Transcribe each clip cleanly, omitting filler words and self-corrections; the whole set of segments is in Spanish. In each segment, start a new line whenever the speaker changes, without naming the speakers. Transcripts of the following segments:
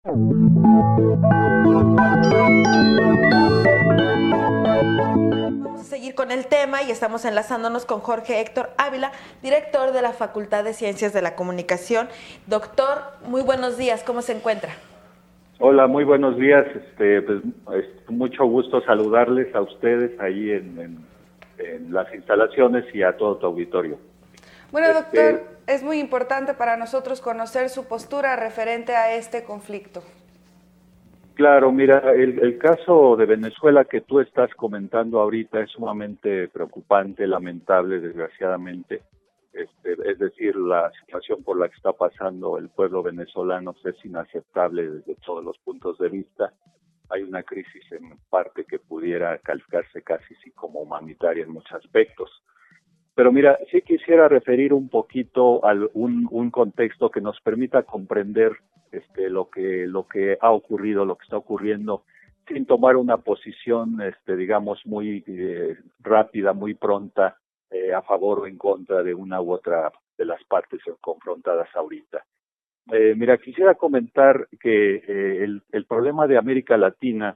Vamos a seguir con el tema y estamos enlazándonos con Jorge Héctor Ávila, director de la Facultad de Ciencias de la Comunicación. Doctor, muy buenos días, ¿cómo se encuentra?
Hola, muy buenos días. Mucho gusto saludarles a ustedes ahí en las instalaciones y a todo tu auditorio.
Bueno, doctor, es muy importante para nosotros conocer su postura referente a este conflicto.
Claro, mira, el caso de Venezuela que tú estás comentando ahorita es sumamente preocupante, lamentable, desgraciadamente. Es decir, la situación por la que está pasando el pueblo venezolano es inaceptable desde todos los puntos de vista. Hay una crisis en parte que pudiera calificarse casi sí como humanitaria en muchos aspectos. Pero mira, sí quisiera referir un poquito a un contexto que nos permita comprender lo que ha ocurrido, lo que está ocurriendo, sin tomar una posición, digamos, muy rápida, muy pronta, a favor o en contra de una u otra de las partes confrontadas ahorita. Mira, quisiera comentar que el problema de América Latina,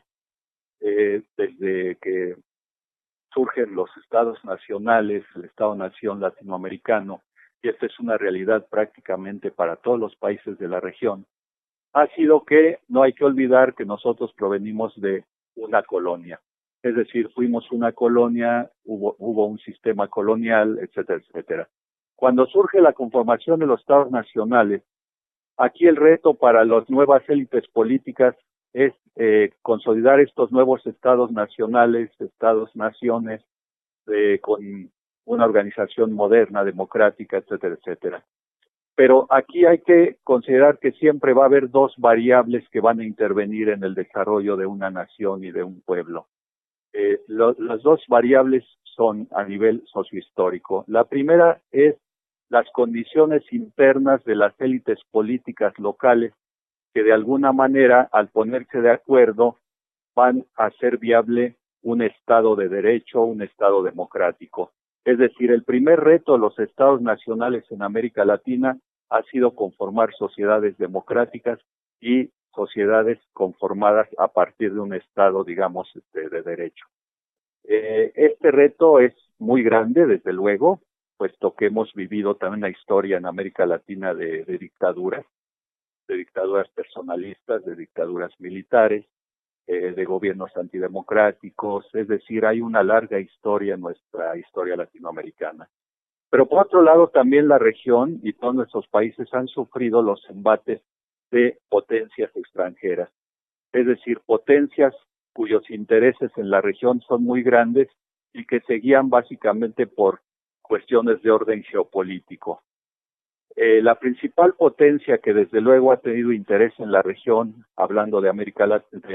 desde que surgen los estados nacionales, el Estado-Nación latinoamericano, y esta es una realidad prácticamente para todos los países de la región, ha sido que no hay que olvidar que nosotros provenimos de una colonia. Es decir, fuimos una colonia, hubo un sistema colonial, etcétera, etcétera. Cuando surge la conformación de los estados nacionales, aquí el reto para las nuevas élites políticas es consolidar estos nuevos estados nacionales, estados-naciones, con una organización moderna, democrática, etcétera, etcétera. Pero aquí hay que considerar que siempre va a haber dos variables que van a intervenir en el desarrollo de una nación y de un pueblo. Las dos variables son a nivel sociohistórico. La primera es las condiciones internas de las élites políticas locales que de alguna manera, al ponerse de acuerdo, van a hacer viable un Estado de derecho, un Estado democrático. Es decir, el primer reto de los Estados nacionales en América Latina ha sido conformar sociedades democráticas y sociedades conformadas a partir de un Estado, digamos, de derecho. Este reto es muy grande, desde luego, puesto que hemos vivido también la historia en América Latina de dictaduras personalistas, de dictaduras militares, de gobiernos antidemocráticos, es decir, hay una larga historia en nuestra historia latinoamericana. Pero por otro lado, también la región y todos nuestros países han sufrido los embates de potencias extranjeras, es decir, potencias cuyos intereses en la región son muy grandes y que se guían básicamente por cuestiones de orden geopolítico. La principal potencia que desde luego ha tenido interés en la región, hablando de América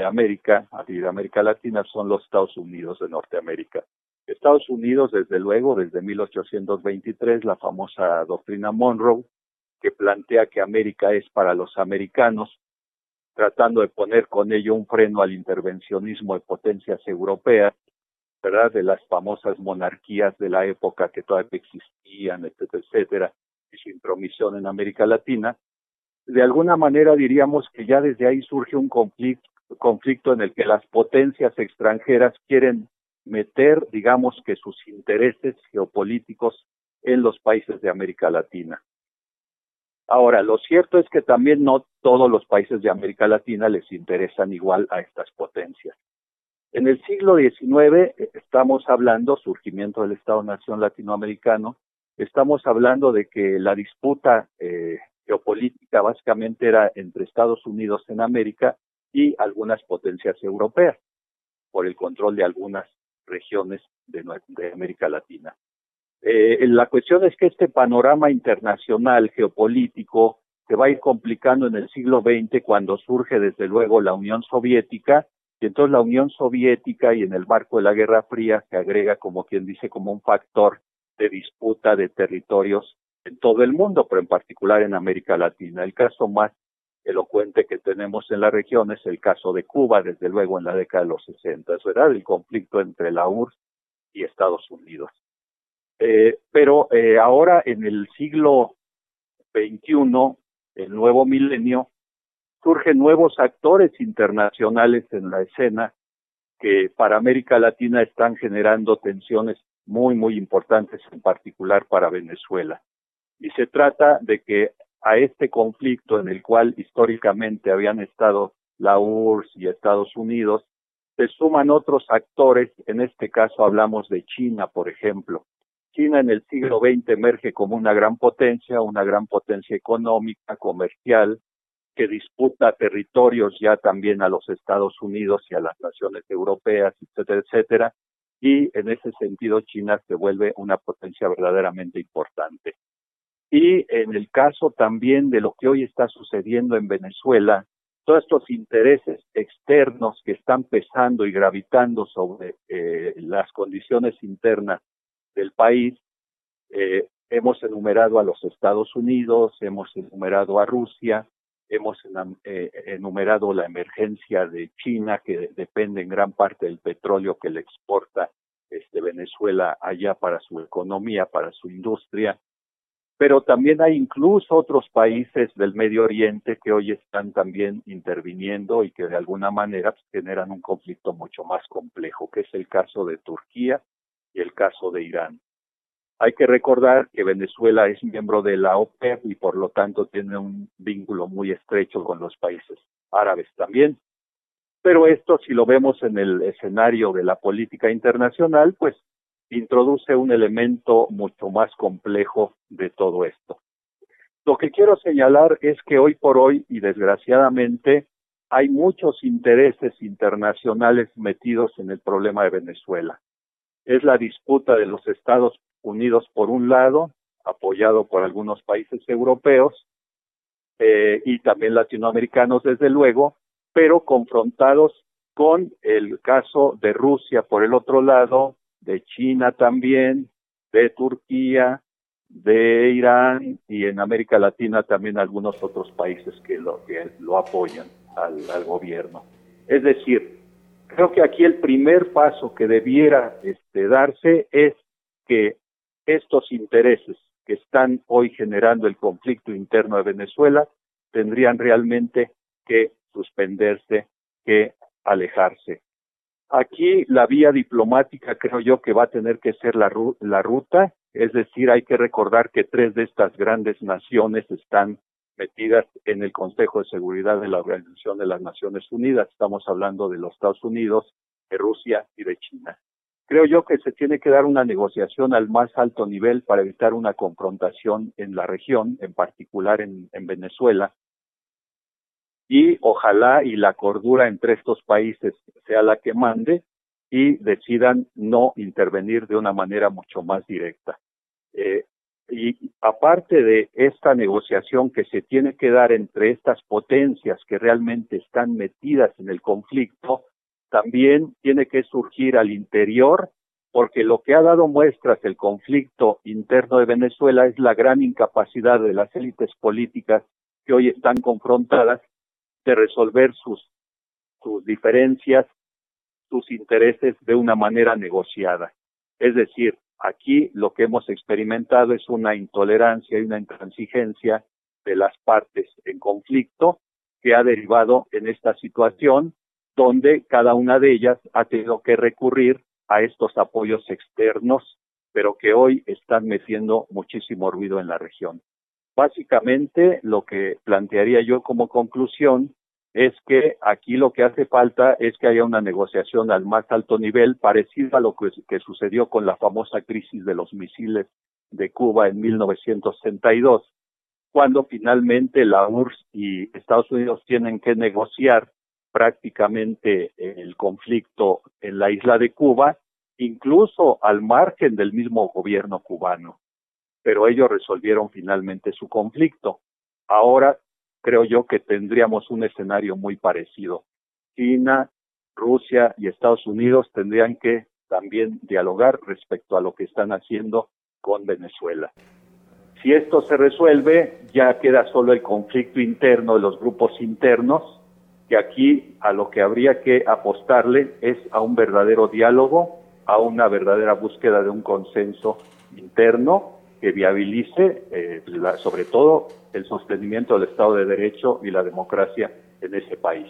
y de América Latina, son los Estados Unidos de Norteamérica. Estados Unidos, desde luego, desde 1823, la famosa doctrina Monroe, que plantea que América es para los americanos, tratando de poner con ello un freno al intervencionismo de potencias europeas, ¿verdad? De las famosas monarquías de la época que todavía existían, etcétera, etcétera, y su intromisión en América Latina. De alguna manera diríamos que ya desde ahí surge un conflicto en el que las potencias extranjeras quieren meter, digamos, que sus intereses geopolíticos en los países de América Latina. Ahora, lo cierto es que también no todos los países de América Latina les interesan igual a estas potencias. En el siglo XIX estamos hablando, surgimiento del Estado-Nación latinoamericano, estamos hablando de que la disputa geopolítica básicamente era entre Estados Unidos en América y algunas potencias europeas, por el control de algunas regiones de América Latina. La cuestión es que este panorama internacional geopolítico se va a ir complicando en el siglo XX cuando surge desde luego la Unión Soviética, y entonces la Unión Soviética y en el marco de la Guerra Fría se agrega, como quien dice, como un factor de disputa de territorios en todo el mundo, pero en particular en América Latina. El caso más elocuente que tenemos en la región es el caso de Cuba, desde luego en la década de los 60, ¿verdad? El conflicto entre la URSS y Estados Unidos. Pero ahora en el siglo XXI, el nuevo milenio, surgen nuevos actores internacionales en la escena que para América Latina están generando tensiones muy, muy importantes, en particular para Venezuela. Y se trata de que a este conflicto en el cual históricamente habían estado la URSS y Estados Unidos, se suman otros actores, en este caso hablamos de China, por ejemplo. China en el siglo XX emerge como una gran potencia económica, comercial, que disputa territorios ya también a los Estados Unidos y a las naciones europeas, etcétera, etcétera, y en ese sentido China se vuelve una potencia verdaderamente importante. Y en el caso también de lo que hoy está sucediendo en Venezuela, todos estos intereses externos que están pesando y gravitando sobre las condiciones internas del país, hemos enumerado a los Estados Unidos, hemos enumerado a Rusia, hemos enumerado la emergencia de China, que depende en gran parte del petróleo que le exporta Venezuela allá para su economía, para su industria. Pero también hay incluso otros países del Medio Oriente que hoy están también interviniendo y que de alguna manera generan un conflicto mucho más complejo, que es el caso de Turquía y el caso de Irán. Hay que recordar que Venezuela es miembro de la OPEP y por lo tanto tiene un vínculo muy estrecho con los países árabes también. Pero esto, si lo vemos en el escenario de la política internacional, pues introduce un elemento mucho más complejo de todo esto. Lo que quiero señalar es que hoy por hoy, y desgraciadamente, hay muchos intereses internacionales metidos en el problema de Venezuela. Es la disputa de los Estados Unidos por un lado, apoyado por algunos países europeos y también latinoamericanos desde luego, pero confrontados con el caso de Rusia por el otro lado, de China también, de Turquía, de Irán y en América Latina también algunos otros países que lo apoyan al gobierno. Es decir, creo que aquí el primer paso que debiera darse es que estos intereses que están hoy generando el conflicto interno de Venezuela tendrían realmente que suspenderse, que alejarse. Aquí la vía diplomática creo yo que va a tener que ser la ruta, es decir, hay que recordar que 3 de estas grandes naciones están metidas en el Consejo de Seguridad de la Organización de las Naciones Unidas. Estamos hablando de los Estados Unidos, de Rusia y de China. Creo yo que se tiene que dar una negociación al más alto nivel para evitar una confrontación en la región, en particular en Venezuela, y ojalá y la cordura entre estos países sea la que mande y decidan no intervenir de una manera mucho más directa. Y aparte de esta negociación que se tiene que dar entre estas potencias que realmente están metidas en el conflicto, también tiene que surgir al interior, porque lo que ha dado muestras el conflicto interno de Venezuela es la gran incapacidad de las élites políticas que hoy están confrontadas de resolver sus diferencias, sus intereses de una manera negociada. Es decir, aquí lo que hemos experimentado es una intolerancia y una intransigencia de las partes en conflicto que ha derivado en esta situación donde cada una de ellas ha tenido que recurrir a estos apoyos externos, pero que hoy están metiendo muchísimo ruido en la región. Básicamente, lo que plantearía yo como conclusión es que aquí lo que hace falta es que haya una negociación al más alto nivel, parecida a lo que sucedió con la famosa crisis de los misiles de Cuba en 1962, cuando finalmente la URSS y Estados Unidos tienen que negociar prácticamente el conflicto en la isla de Cuba, incluso al margen del mismo gobierno cubano. Pero ellos resolvieron finalmente su conflicto. Ahora creo yo que tendríamos un escenario muy parecido. China, Rusia y Estados Unidos tendrían que también dialogar respecto a lo que están haciendo con Venezuela. Si esto se resuelve, ya queda solo el conflicto interno de los grupos internos, que aquí a lo que habría que apostarle es a un verdadero diálogo, a una verdadera búsqueda de un consenso interno que viabilice sobre todo el sostenimiento del Estado de Derecho y la democracia en ese país.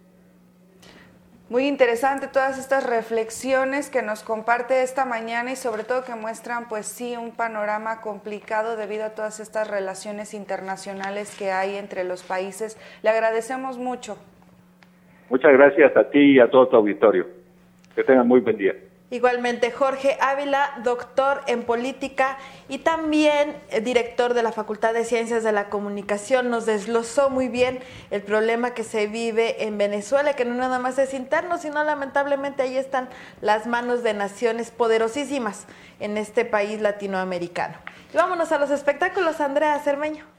Muy interesante todas estas reflexiones que nos comparte esta mañana y sobre todo que muestran pues sí un panorama complicado debido a todas estas relaciones internacionales que hay entre los países. Le agradecemos mucho.
Muchas gracias a ti y a todo tu auditorio. Que tengan muy buen día.
Igualmente, Jorge Ávila, doctor en política y también director de la Facultad de Ciencias de la Comunicación, nos desglosó muy bien el problema que se vive en Venezuela, que no nada más es interno, sino lamentablemente ahí están las manos de naciones poderosísimas en este país latinoamericano. Y vámonos a los espectáculos, Andrea Cermeño.